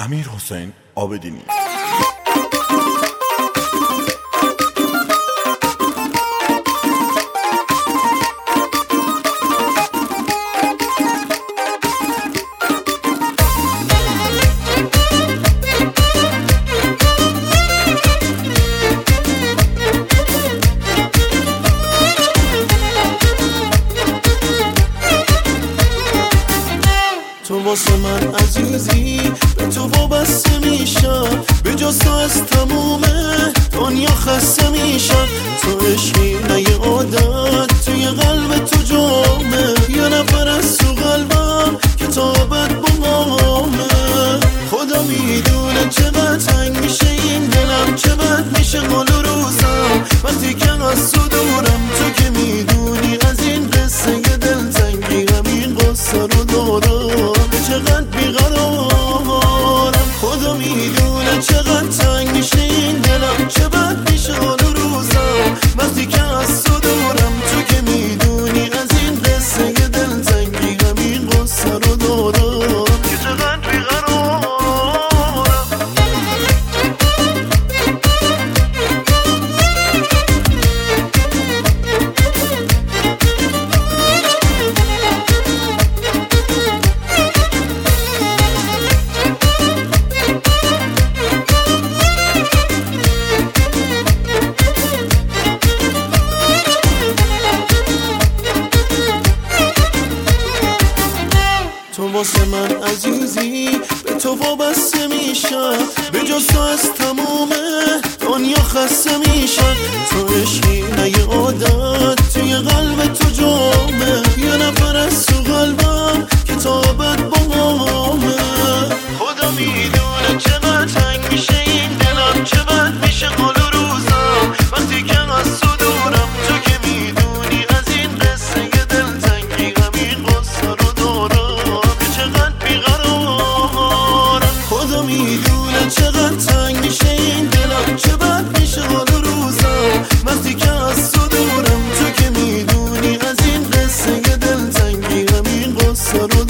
امیرحسین عابدینی. تو واسه من عزیزی، به تو وابسته میشم، به جز تو از تموم دنیا خسته میشم. تو عشقی نه یه عادت، توی قلب تو جامه، یه نفر از تو قلبم که تا ابد با مامه. خدا میدونه چقدر تنگ میشه این دلم، چقدر میشه حال و روزم وقتی که از تو دورم. تو که میدونی از این قصه دلتنگی همین قصه رو دارم، چقدر بیقرارم. خدا میدونه چقدر تنگ میشه این دلم، چقدر میشه حال و روزم وقتی که از تو دورم. تو که میدونی از این قصه دلتنگی همین قصه رو دارم، که چقدر بیقرارم. تو واسه من عزیزی، به تو وابسته میشم، به جز تو از تموم دنیا خسته میشم. تو عشقی نه یه عادت، توی قلب تو جامه، یه نفر از تو قلبم که تا ابد با مامه. خدا میدونه چقدر تنگ میشه این دلم، چقدر میشه حال و روزم وقتی که از تو دورم. تو که میدونی از این قصه دلتنگی همین قصه رو دارم، خدا میدونه چقدر تنگ میشه این دلم، چقدر میشه حال و روزم وقتی که از تو دورم. تو که میدونی از این قصه دلتنگی همین قصه رو